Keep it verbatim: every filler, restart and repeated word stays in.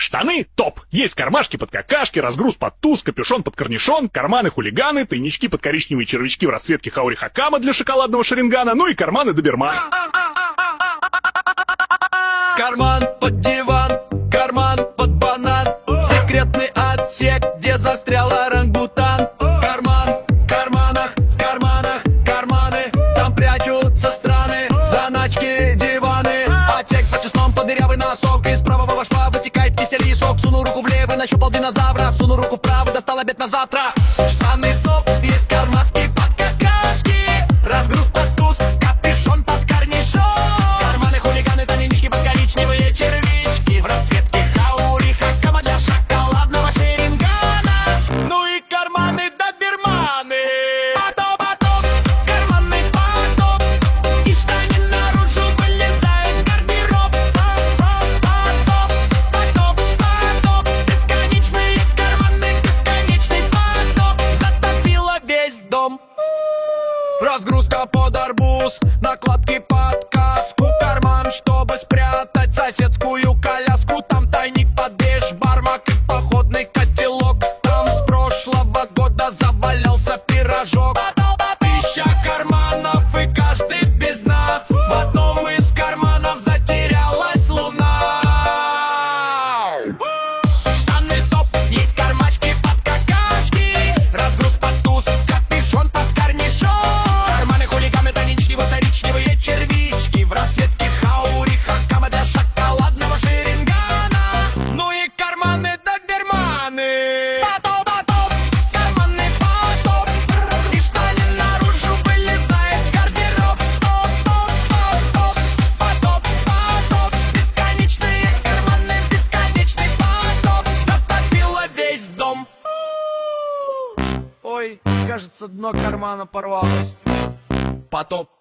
Штаны — топ. Есть кармашки под какашки, разгруз под туз, капюшон под корнишон, карманы-хулиганы, тайнички под коричневые червячки в расцветке Хаури Хакама для шоколадного шарингана, ну и карманы доберман. Карман под диван, карман под банан, секретный отсек, где застрял орангутан. Карман в карманах, в карманах карманы, там прячутся страны, заначки, диваны. Отсек по честном под дырявый носок, из правого шва вытекает кисель и сок. Суну руку влево, нащупал динозавра, суну руку вправо, достал обед на завтра. Штаны топ, есть кармашки под какашки, разгруз под туз, капюшон под корнишон. Карманы хулиганы, тайнички под коричневые червячки в расцветке Хаури Хакама для шоколадного шерингана. Ну и карманы доберманы. Потоп, потоп, карманы потоп, и штаны наружу вылезает гардероб. Потоп, потоп, потоп, бесконечные карманы, бесконечный потоп затопило весь дом. Разгрузка под арбуз, накладки под каску, карман, чтобы спрятать соседскую коляску. Там тайник под беш, бармак и походный котелок. Там с прошлого года завалялся пирожок. Тысяча карманов и каждый без дна, в одном из карманов затерялась луна. Штаны топ, есть кармашки под какашки, разгруз под туз, капюшон под корнишон. Карманы хулиганы, тайнички, вот коричневые червячки в расцветке Хаури Хакама для шоколадного шерингана. Ну и карманы доберманы. Потоп, потоп, карманы потоп, и штаны наружу вылезает гардероб. Топ, топ, топ, потоп, потоп, бесконечные карманы, бесконечный потоп затопило весь дом. Ой, кажется, дно кармана порвалось. Потоп.